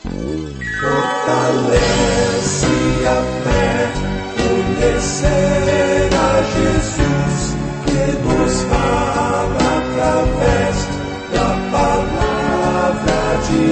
Fortalece a fé, conhecer a Jesus, que nos fala através da palavra de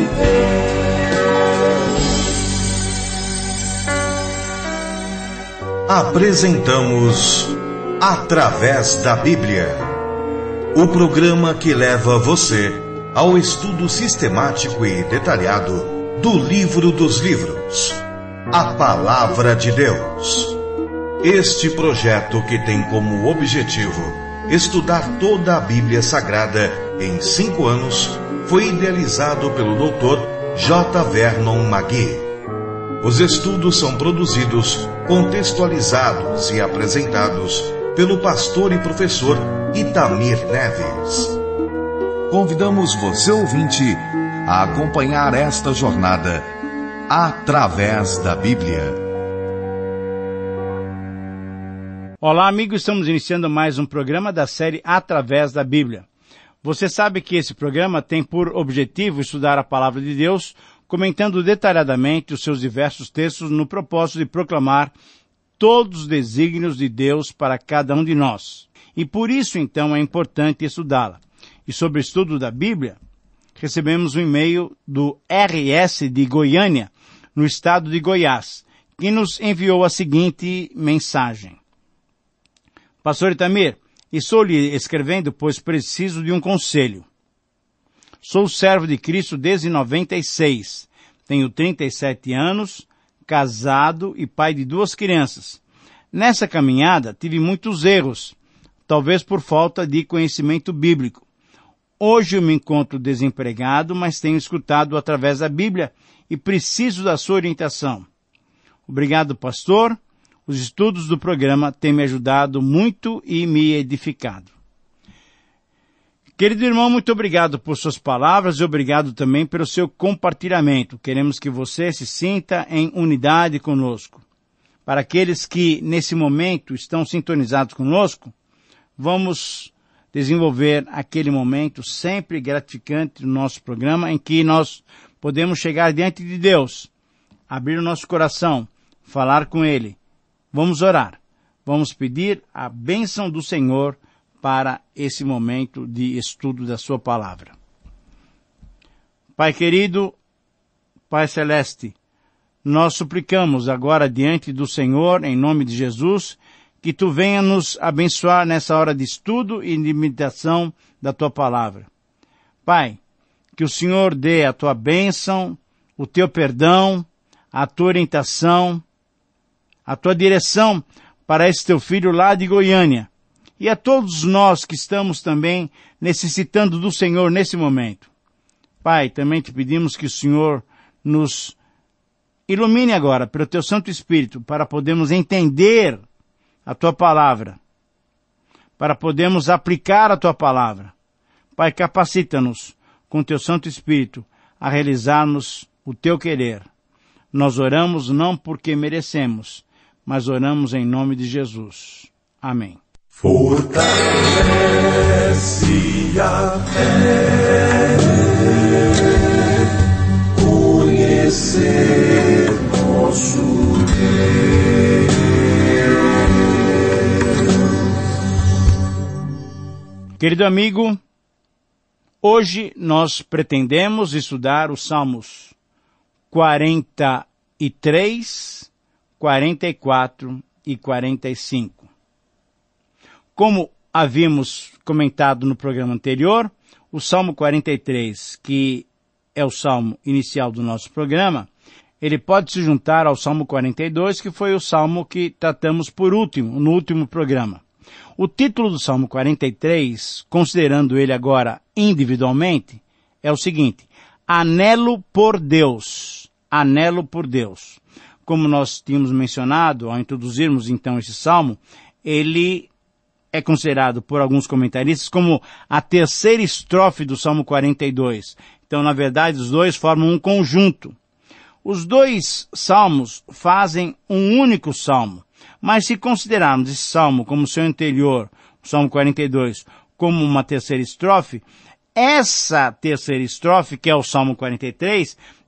Deus. Apresentamos Através da Bíblia, o programa que leva você ao estudo sistemático e detalhado do Livro dos Livros, a Palavra de Deus. Este projeto, que tem como objetivo estudar toda a Bíblia Sagrada em 5 anos, foi idealizado pelo Dr. J. Vernon McGee. Os estudos são produzidos, contextualizados e apresentados pelo pastor e professor Itamir Neves. Convidamos você, ouvinte, a acompanhar esta jornada através da Bíblia. Olá, amigos, estamos iniciando mais um programa da série Através da Bíblia. Você sabe que esse programa tem por objetivo estudar a Palavra de Deus, comentando detalhadamente os seus diversos textos no propósito de proclamar todos os desígnios de Deus para cada um de nós. E por isso, então, é importante estudá-la. E sobre o estudo da Bíblia, recebemos um e-mail do RS de Goiânia, no estado de Goiás, que nos enviou a seguinte mensagem. Pastor Itamir, estou lhe escrevendo, pois preciso de um conselho. Sou servo de Cristo desde 96. Tenho 37 anos, casado e pai de 2 crianças. Nessa caminhada tive muitos erros, talvez por falta de conhecimento bíblico. Hoje eu me encontro desempregado, mas tenho escutado através da Bíblia e preciso da sua orientação. Obrigado, pastor. Os estudos do programa têm me ajudado muito e me edificado. Querido irmão, muito obrigado por suas palavras e obrigado também pelo seu compartilhamento. Queremos que você se sinta em unidade conosco. Para aqueles que, nesse momento, estão sintonizados conosco, vamos desenvolver aquele momento sempre gratificante do nosso programa em que nós podemos chegar diante de Deus, abrir o nosso coração, falar com Ele. Vamos orar. Vamos pedir a bênção do Senhor para esse momento de estudo da sua palavra. Pai querido, Pai celeste, nós suplicamos agora diante do Senhor, em nome de Jesus, que Tu venha nos abençoar nessa hora de estudo e de meditação da Tua palavra. Pai, que o Senhor dê a Tua bênção, o Teu perdão, a Tua orientação, a Tua direção para esse Teu filho lá de Goiânia. E a todos nós que estamos também necessitando do Senhor nesse momento. Pai, também Te pedimos que o Senhor nos ilumine agora pelo Teu Santo Espírito para podermos entender a Tua palavra, para podermos aplicar a Tua palavra. Pai, capacita-nos com o Teu Santo Espírito a realizarmos o Teu querer. Nós oramos não porque merecemos, mas oramos em nome de Jesus. Amém. Fortalece a fé, conhecer nosso Deus. Querido amigo, hoje nós pretendemos estudar os Salmos 43, 44 e 45. Como havíamos comentado no programa anterior, o Salmo 43, que é o salmo inicial do nosso programa, ele pode se juntar ao Salmo 42, que foi o salmo que tratamos por último, no último programa. O título do Salmo 43, considerando ele agora individualmente, é o seguinte: Anelo por Deus. Anelo por Deus. Como nós tínhamos mencionado ao introduzirmos então esse salmo, ele é considerado por alguns comentaristas como a terceira estrofe do Salmo 42. Então, na verdade, os dois formam um conjunto. Os dois salmos fazem um único salmo. Mas se considerarmos esse salmo como seu anterior, o Salmo 42, como uma terceira estrofe, essa terceira estrofe, que é o Salmo 43,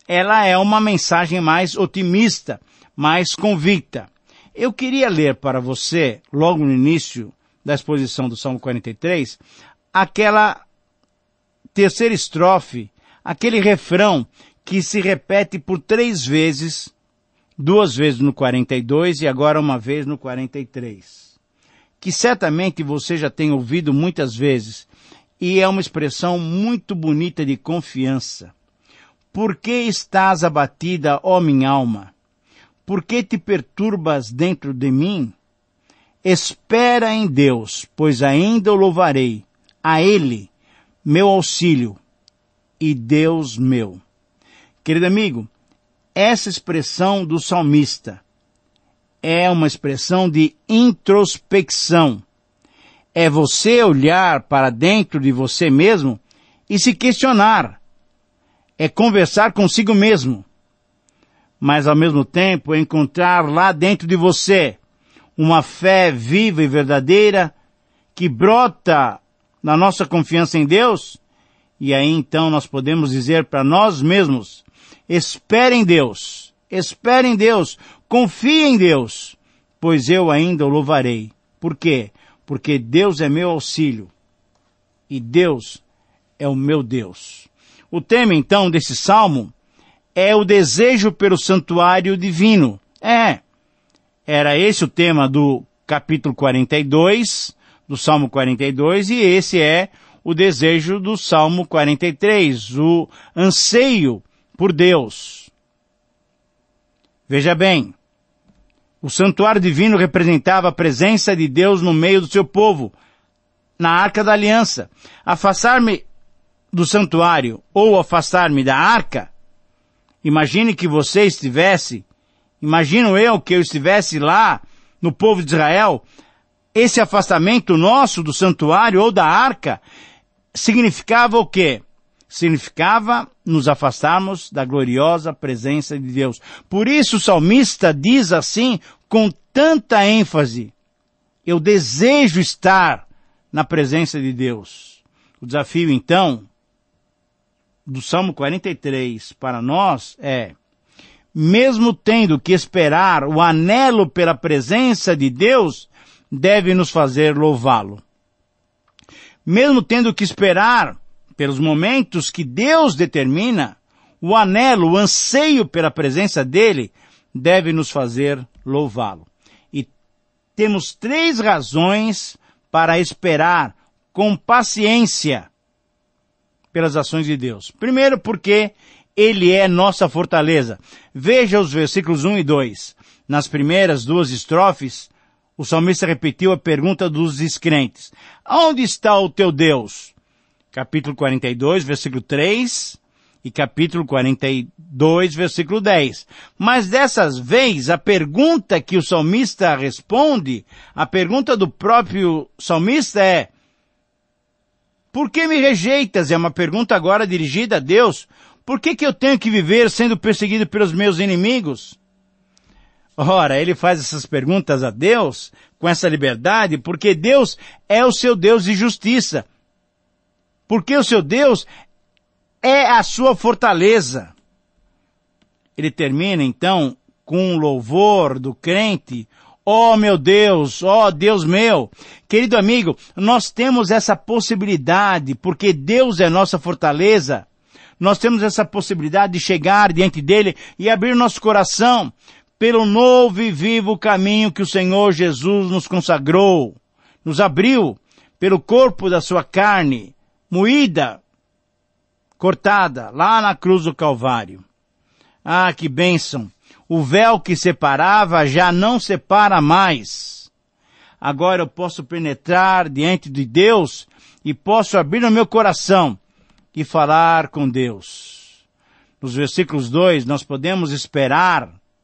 ela é uma mensagem mais otimista, mais convicta. Eu queria ler para você, logo no início da exposição do Salmo 43, aquela terceira estrofe, aquele refrão que se repete por 3 vezes, 2 vezes no 42 e agora uma vez no 43. Que certamente você já tem ouvido muitas vezes, e é uma expressão muito bonita de confiança. Por que estás abatida, ó minha alma? Por que te perturbas dentro de mim? Espera em Deus, pois ainda o louvarei, a Ele, meu auxílio e Deus meu. Querido amigo, essa expressão do salmista é uma expressão de introspecção. É você olhar para dentro de você mesmo e se questionar. É conversar consigo mesmo. Mas ao mesmo tempo encontrar lá dentro de você uma fé viva e verdadeira que brota na nossa confiança em Deus. E aí então nós podemos dizer para nós mesmos: espere em Deus, confie em Deus, pois eu ainda o louvarei. Por quê? Porque Deus é meu auxílio e Deus é o meu Deus. O tema então desse salmo é o desejo pelo santuário divino. Era esse o tema do capítulo 42, do Salmo 42, e esse é o desejo do Salmo 43, o anseio por Deus. Veja bem, o santuário divino representava a presença de Deus no meio do seu povo, na Arca da Aliança. Afastar-me do santuário ou afastar-me da Arca, imagine que você estivesse, imagino eu que eu estivesse lá no povo de Israel, esse afastamento nosso do santuário ou da Arca significava o quê? Significava nos afastarmos da gloriosa presença de Deus. Por isso o salmista diz assim, com tanta ênfase: eu desejo estar na presença de Deus. O desafio, então, do Salmo 43 para nós é, mesmo tendo que esperar, o anelo pela presença de Deus deve nos fazer louvá-lo. Mesmo tendo que esperar pelos momentos que Deus determina, o anelo, o anseio pela presença dele deve nos fazer louvá-lo. E temos 3 razões para esperar com paciência pelas ações de Deus. Primeiro, porque ele é nossa fortaleza. Veja os versículos 1 e 2. Nas primeiras 2 estrofes, o salmista repetiu a pergunta dos descrentes: onde está o teu Deus? Capítulo 42, versículo 3 e capítulo 42, versículo 10. Mas dessas vezes, a pergunta que o salmista responde, a pergunta do próprio salmista é: por que me rejeitas? É uma pergunta agora dirigida a Deus. Por que eu tenho que viver sendo perseguido pelos meus inimigos? Ora, ele faz essas perguntas a Deus com essa liberdade porque Deus é o seu Deus de justiça. Porque o seu Deus é a sua fortaleza. Ele termina então com um louvor do crente: ó meu Deus, ó Deus meu. Querido amigo, nós temos essa possibilidade, porque Deus é nossa fortaleza. Nós temos essa possibilidade de chegar diante dele e abrir nosso coração pelo novo e vivo caminho que o Senhor Jesus nos consagrou, nos abriu pelo corpo da sua carne, moída, cortada, lá na cruz do Calvário. Ah, que bênção! O véu que separava já não separa mais. Agora eu posso penetrar diante de Deus e posso abrir o meu coração e falar com Deus. Nos versículos 2, nós podemos esperar,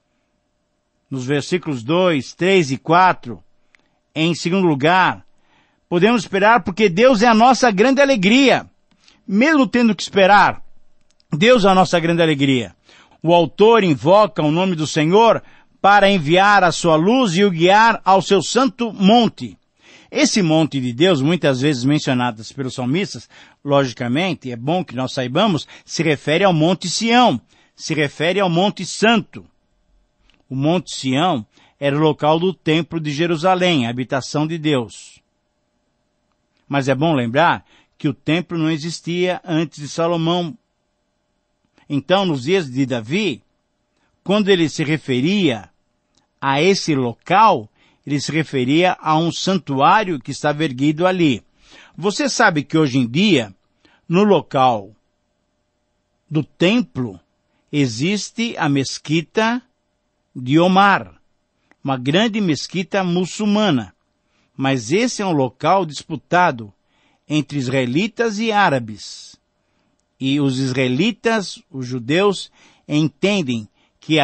nos versículos 2, 3 e 4, em segundo lugar, podemos esperar porque Deus é a nossa grande alegria. Mesmo tendo que esperar, Deus é a nossa grande alegria. O autor invoca o nome do Senhor para enviar a sua luz e o guiar ao seu santo monte. Esse monte de Deus, muitas vezes mencionadas pelos salmistas, logicamente, é bom que nós saibamos, se refere ao Monte Sião. se refere ao Monte Santo. O Monte Sião era o local do Templo de Jerusalém, a habitação de Deus. Mas é bom lembrar que o templo não existia antes de Salomão. Então, nos dias de Davi, quando ele se referia a esse local, ele se referia a um santuário que estava erguido ali. Você sabe que hoje em dia, no local do templo, existe a mesquita de Omar, uma grande mesquita muçulmana. Mas esse é um local disputado entre israelitas e árabes. E os israelitas, os judeus, entendem que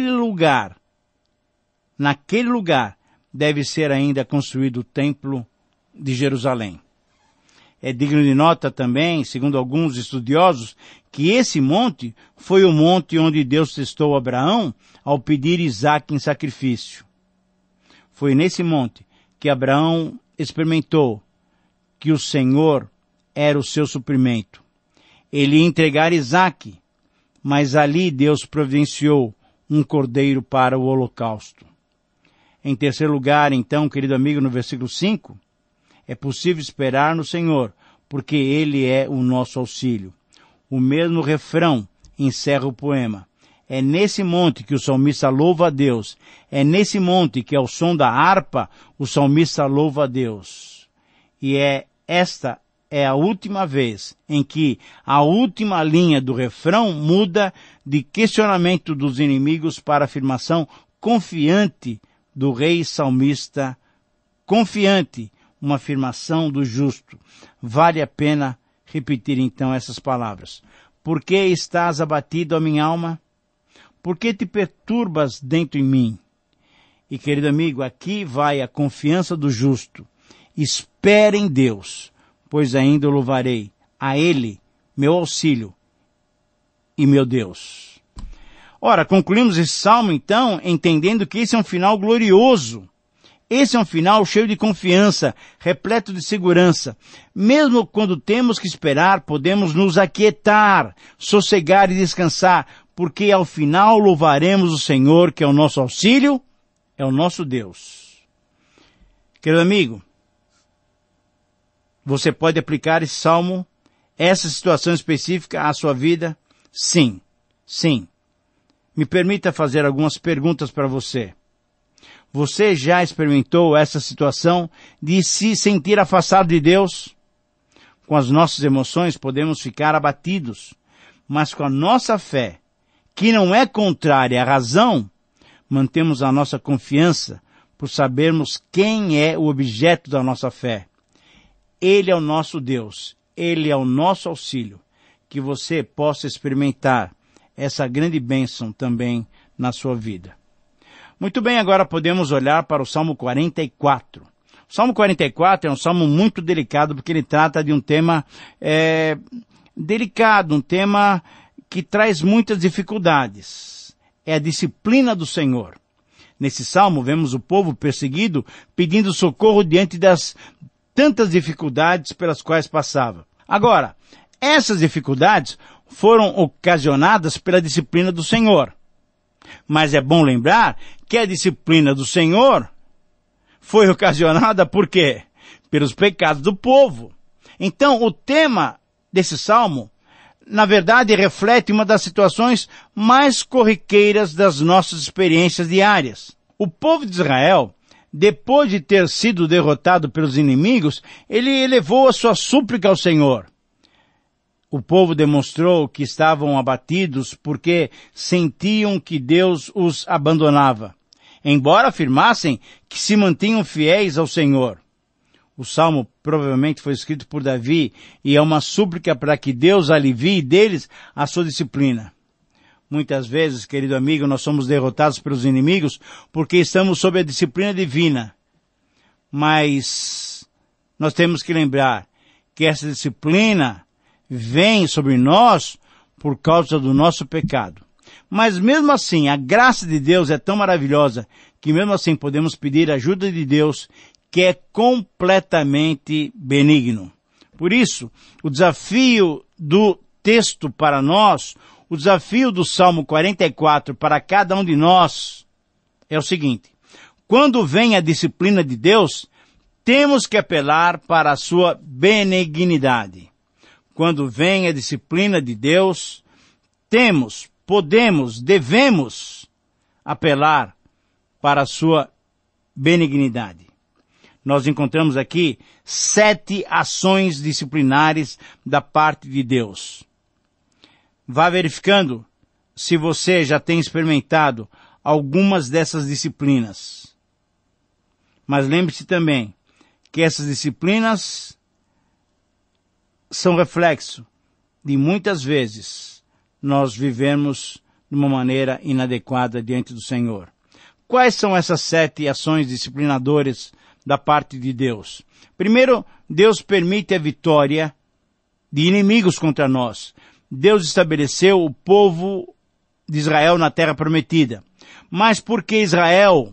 naquele lugar, deve ser ainda construído o templo de Jerusalém. É digno de nota também, segundo alguns estudiosos, que esse monte foi o monte onde Deus testou Abraão ao pedir Isaque em sacrifício. Foi nesse monte que Abraão experimentou que o Senhor era o seu suprimento. Ele ia entregar Isaque, mas ali Deus providenciou um cordeiro para o holocausto. Em terceiro lugar, então, querido amigo, no versículo 5, é possível esperar no Senhor, porque Ele é o nosso auxílio. O mesmo refrão encerra o poema. É nesse monte que o salmista louva a Deus. É nesse monte que, ao som da harpa, o salmista louva a Deus. E esta é a última vez em que a última linha do refrão muda de questionamento dos inimigos para afirmação confiante do rei salmista, confiante, uma afirmação do justo. Vale a pena repetir então essas palavras. Por que estás abatido, ó minha alma? Por que te perturbas dentro em mim? E, querido amigo, aqui vai a confiança do justo. Espere em Deus, pois ainda o louvarei. A Ele, meu auxílio e meu Deus. Ora, concluímos esse salmo, então, entendendo que esse é um final glorioso. Esse é um final cheio de confiança, repleto de segurança. Mesmo quando temos que esperar, podemos nos aquietar, sossegar e descansar, porque ao final louvaremos o Senhor, que é o nosso auxílio, é o nosso Deus. Querido amigo, você pode aplicar esse salmo, essa situação específica à sua vida? Sim, sim. Me permita fazer algumas perguntas para você. Você já experimentou essa situação de se sentir afastado de Deus? Com as nossas emoções podemos ficar abatidos, mas com a nossa fé, que não é contrária à razão, mantemos a nossa confiança por sabermos quem é o objeto da nossa fé. Ele é o nosso Deus, Ele é o nosso auxílio, que você possa experimentar essa grande bênção também na sua vida. Muito bem, agora podemos olhar para o Salmo 44. O Salmo 44 é um salmo muito delicado porque ele trata de um tema delicado, um tema que traz muitas dificuldades. É a disciplina do Senhor. Nesse salmo vemos o povo perseguido pedindo socorro diante das tantas dificuldades pelas quais passava. Agora, essas dificuldades foram ocasionadas pela disciplina do Senhor. Mas é bom lembrar que a disciplina do Senhor foi ocasionada por quê? Pelos pecados do povo. Então, o tema desse salmo, na verdade, reflete uma das situações mais corriqueiras das nossas experiências diárias. O povo de Israel, depois de ter sido derrotado pelos inimigos, ele elevou a sua súplica ao Senhor. O povo demonstrou que estavam abatidos porque sentiam que Deus os abandonava, embora afirmassem que se mantinham fiéis ao Senhor. O salmo provavelmente foi escrito por Davi e é uma súplica para que Deus alivie deles a sua disciplina. Muitas vezes, querido amigo, nós somos derrotados pelos inimigos porque estamos sob a disciplina divina. Mas nós temos que lembrar que essa disciplina vem sobre nós por causa do nosso pecado. Mas mesmo assim, a graça de Deus é tão maravilhosa que mesmo assim podemos pedir a ajuda de Deus, que é completamente benigno. Por isso, o desafio do texto para nós O desafio do Salmo 44 para cada um de nós é o seguinte: quando vem a disciplina de Deus, temos que apelar para a sua benignidade. Quando vem a disciplina de Deus, devemos apelar para a sua benignidade. Nós encontramos aqui 7 ações disciplinares da parte de Deus. Vá verificando se você já tem experimentado algumas dessas disciplinas. Mas lembre-se também que essas disciplinas são reflexo de muitas vezes nós vivemos de uma maneira inadequada diante do Senhor. Quais são essas 7 ações disciplinadoras da parte de Deus? Primeiro, Deus permite a vitória de inimigos contra nós. Deus estabeleceu o povo de Israel na terra prometida. Mas porque Israel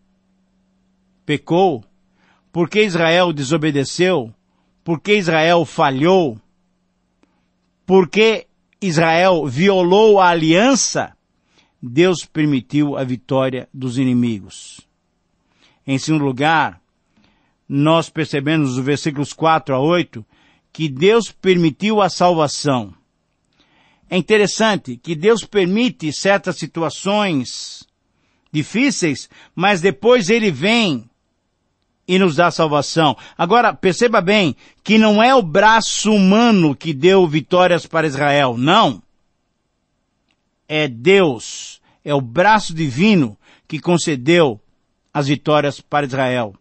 pecou, porque Israel desobedeceu, porque Israel falhou, porque Israel violou a aliança, Deus permitiu a vitória dos inimigos. Em segundo lugar, nós percebemos nos versículos 4 a 8 que Deus permitiu a salvação. É interessante que Deus permite certas situações difíceis, mas depois Ele vem e nos dá salvação. Agora, perceba bem que não é o braço humano que deu vitórias para Israel, não. É Deus, é o braço divino que concedeu as vitórias para Israel.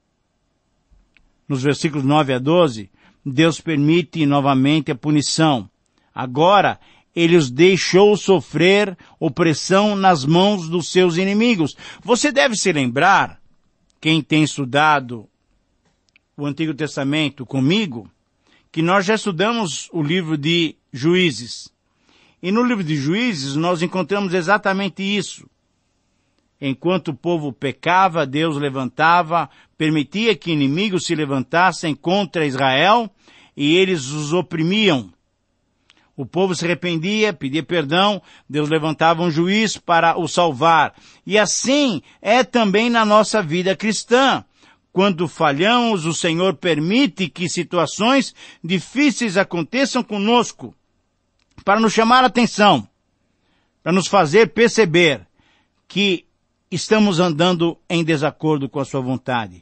Nos versículos 9 a 12, Deus permite novamente a punição. Agora, Ele os deixou sofrer opressão nas mãos dos seus inimigos. Você deve se lembrar, quem tem estudado o Antigo Testamento comigo, que nós já estudamos o livro de Juízes. E no livro de Juízes nós encontramos exatamente isso. Enquanto o povo pecava, Deus levantava, permitia que inimigos se levantassem contra Israel e eles os oprimiam. O povo se arrependia, pedia perdão, Deus levantava um juiz para o salvar. E assim é também na nossa vida cristã. Quando falhamos, o Senhor permite que situações difíceis aconteçam conosco, para nos chamar a atenção, para nos fazer perceber que estamos andando em desacordo com a sua vontade.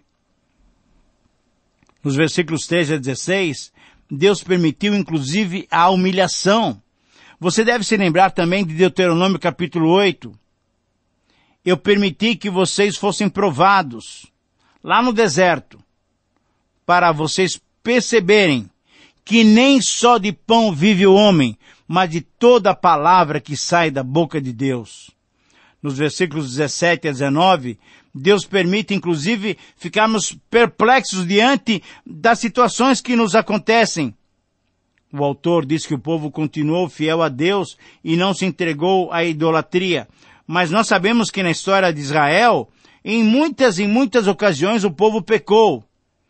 Nos versículos 13 a 16, Deus permitiu inclusive a humilhação. Você deve se lembrar também de Deuteronômio capítulo 8. Eu permiti que vocês fossem provados lá no deserto, para vocês perceberem que nem só de pão vive o homem, mas de toda a palavra que sai da boca de Deus. Nos versículos 17 a 19, Deus permite, inclusive, ficarmos perplexos diante das situações que nos acontecem. O autor diz que o povo continuou fiel a Deus e não se entregou à idolatria. Mas nós sabemos que na história de Israel, em muitas ocasiões, o povo pecou.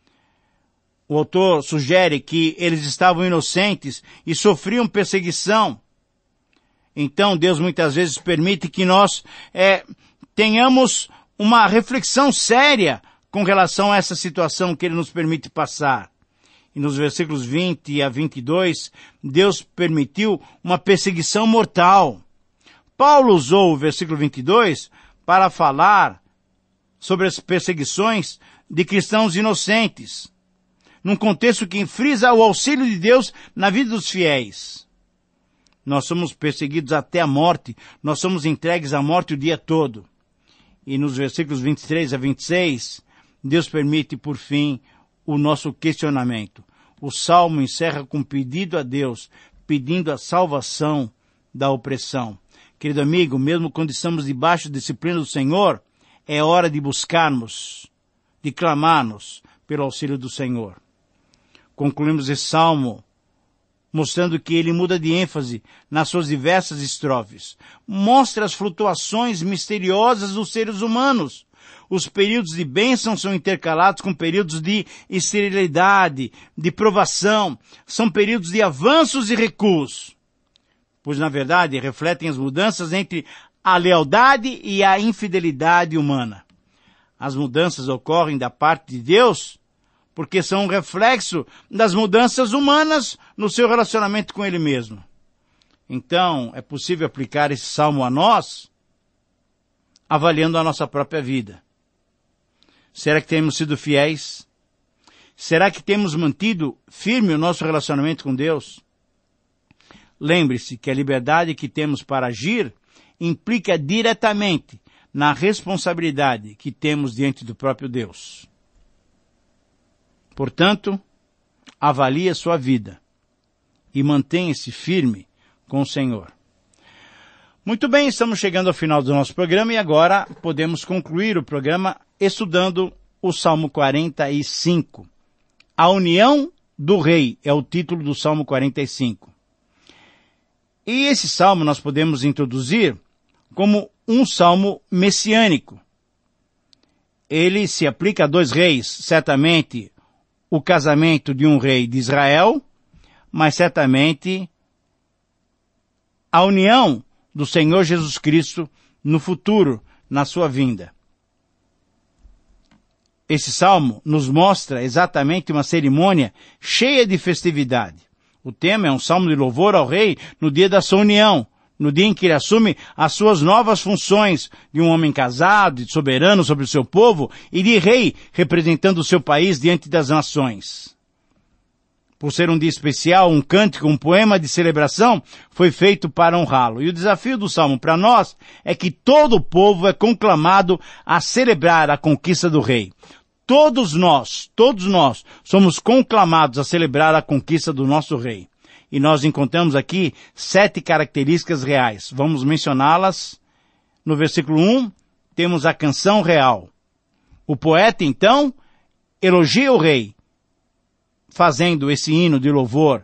O autor sugere que eles estavam inocentes e sofriam perseguição. Então Deus muitas vezes permite que nós tenhamos uma reflexão séria com relação a essa situação que Ele nos permite passar. E nos versículos 20 a 22, Deus permitiu uma perseguição mortal. Paulo usou o versículo 22 para falar sobre as perseguições de cristãos inocentes, num contexto que frisa o auxílio de Deus na vida dos fiéis. Nós somos perseguidos até a morte, nós somos entregues à morte o dia todo. E nos versículos 23 a 26, Deus permite, por fim, o nosso questionamento. O Salmo encerra com um pedido a Deus, pedindo a salvação da opressão. Querido amigo, mesmo quando estamos debaixo da disciplina do Senhor, é hora de buscarmos, de clamarmos pelo auxílio do Senhor. Concluímos esse Salmo mostrando que ele muda de ênfase nas suas diversas estrofes. Mostra as flutuações misteriosas dos seres humanos. Os períodos de bênção são intercalados com períodos de esterilidade, de provação. São períodos de avanços e recuos. pois na verdade refletem as mudanças entre a lealdade e a infidelidade humana. As mudanças ocorrem da parte de Deus porque são um reflexo das mudanças humanas no seu relacionamento com Ele mesmo. Então, é possível aplicar esse salmo a nós, avaliando a nossa própria vida. Será que temos sido fiéis? Será que temos mantido firme o nosso relacionamento com Deus? Lembre-se que a liberdade que temos para agir implica diretamente na responsabilidade que temos diante do próprio Deus. Portanto, avalie a sua vida e mantenha-se firme com o Senhor. Muito bem, estamos chegando ao final do nosso programa e agora podemos concluir o programa estudando o Salmo 45. A união do rei é o título do Salmo 45. E esse salmo nós podemos introduzir como um salmo messiânico. Ele se aplica a dois reis, certamente o casamento de um rei de Israel, mas certamente a união do Senhor Jesus Cristo no futuro, na sua vinda. Esse salmo nos mostra exatamente uma cerimônia cheia de festividade. O tema é um salmo de louvor ao rei no dia da sua união, no dia em que ele assume as suas novas funções de um homem casado, de soberano sobre o seu povo e de rei representando o seu país diante das nações. Por ser um dia especial, um cântico, um poema de celebração foi feito para honrá-lo. E o desafio do salmo para nós é que todo o povo é conclamado a celebrar a conquista do rei. Todos nós somos conclamados a celebrar a conquista do nosso rei. E nós encontramos aqui 7 características reais. Vamos mencioná-las. No versículo 1, temos a canção real. O poeta, então, elogia o rei, fazendo esse hino de louvor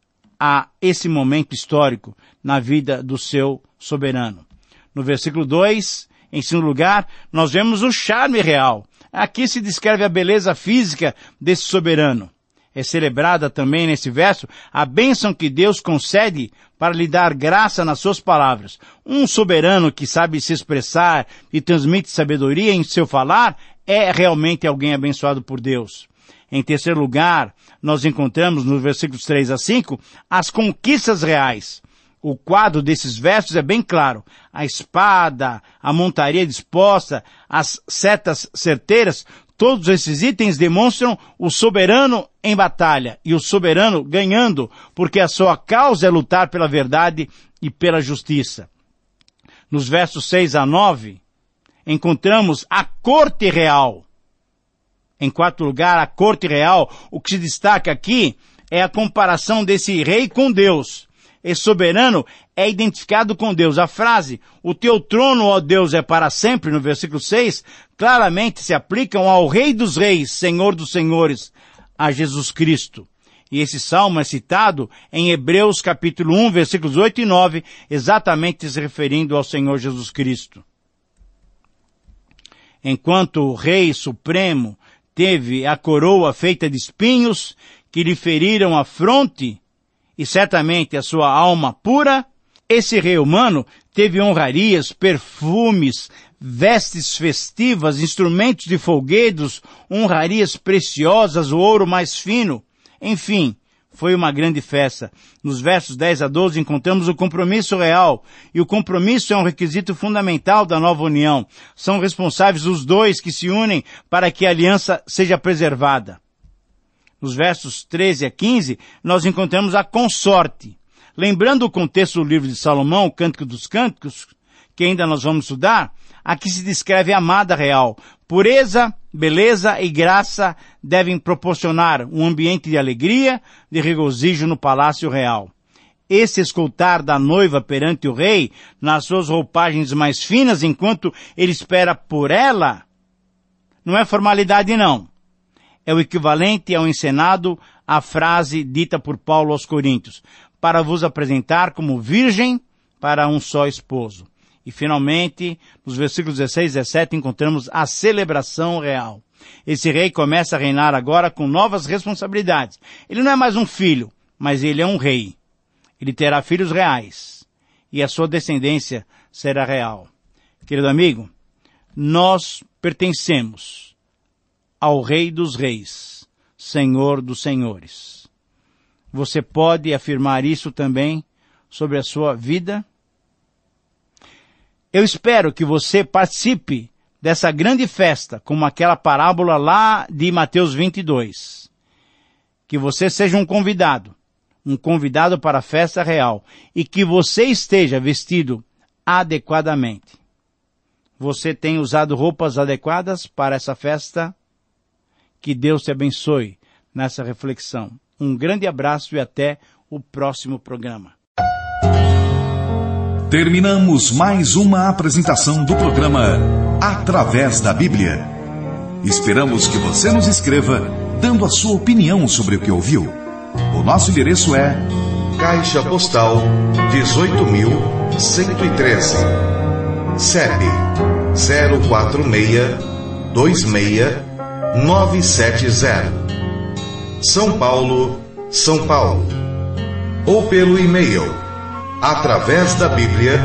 a esse momento histórico na vida do seu soberano. No versículo 2, em segundo lugar, nós vemos o charme real. Aqui se descreve a beleza física desse soberano. É celebrada também nesse verso a bênção que Deus concede para lhe dar graça nas suas palavras. Um soberano que sabe se expressar e transmite sabedoria em seu falar é realmente alguém abençoado por Deus. Em terceiro lugar, nós encontramos nos versículos 3 a 5 as conquistas reais. O quadro desses versos é bem claro. A espada, a montaria disposta, as setas certeiras, todos esses itens demonstram o soberano em batalha e o soberano ganhando, porque a sua causa é lutar pela verdade e pela justiça. Nos versos 6 a 9, encontramos a corte real. Em quarto lugar, a corte real, o que se destaca aqui é a comparação desse rei com Deus. Esse soberano é identificado com Deus. A frase, o teu trono, ó Deus, é para sempre, no versículo 6, claramente se aplicam ao Rei dos Reis, Senhor dos Senhores, a Jesus Cristo. E esse salmo é citado em Hebreus capítulo 1, versículos 8 e 9, exatamente se referindo ao Senhor Jesus Cristo. Enquanto o Rei Supremo teve a coroa feita de espinhos que lhe feriram a fronte e certamente a sua alma pura, esse rei humano teve honrarias, perfumes, vestes festivas, instrumentos de folguedos, honrarias preciosas, o ouro mais fino. Enfim, foi uma grande festa. Nos versos 10 a 12 encontramos o compromisso real. E o compromisso é um requisito fundamental da nova união. São responsáveis os dois que se unem para que a aliança seja preservada. Nos versos 13 a 15, nós encontramos a consorte. Lembrando o contexto do livro de Salomão, o Cântico dos Cânticos, que ainda nós vamos estudar, aqui se descreve a amada real. Pureza, beleza e graça devem proporcionar um ambiente de alegria, de regozijo no palácio real. Esse escoltar da noiva perante o rei, nas suas roupagens mais finas, enquanto ele espera por ela, não é formalidade não. É o equivalente ao encenado à frase dita por Paulo aos Coríntios, para vos apresentar como virgem para um só esposo. E finalmente, nos versículos 16 e 17, encontramos a celebração real. Esse rei começa a reinar agora com novas responsabilidades. Ele não é mais um filho, mas ele é um rei. Ele terá filhos reais. e a sua descendência será real. Querido amigo, nós pertencemos ao Rei dos Reis, Senhor dos Senhores. Você pode afirmar isso também sobre a sua vida? Eu espero que você participe dessa grande festa, como aquela parábola lá de Mateus 22. Que você seja um convidado para a festa real, e que você esteja vestido adequadamente. Você tem usado roupas adequadas para essa festa? Que Deus te abençoe nessa reflexão. Um grande abraço e até o próximo programa. Terminamos mais uma apresentação do programa Através da Bíblia. Esperamos que você nos escreva dando a sua opinião sobre o que ouviu. O nosso endereço é Caixa Postal 18.113, CEP 04626-970, São Paulo, São Paulo. Ou pelo e-mail através da Bíblia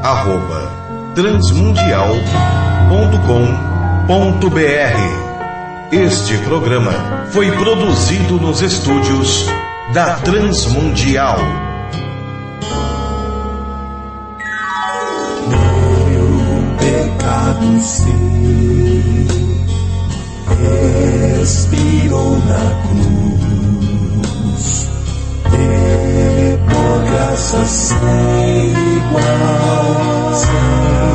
@transmundial.com.br. Este programa foi produzido nos estúdios da Transmundial. Meu pecado seu expirou na cruz, por graça sem igual.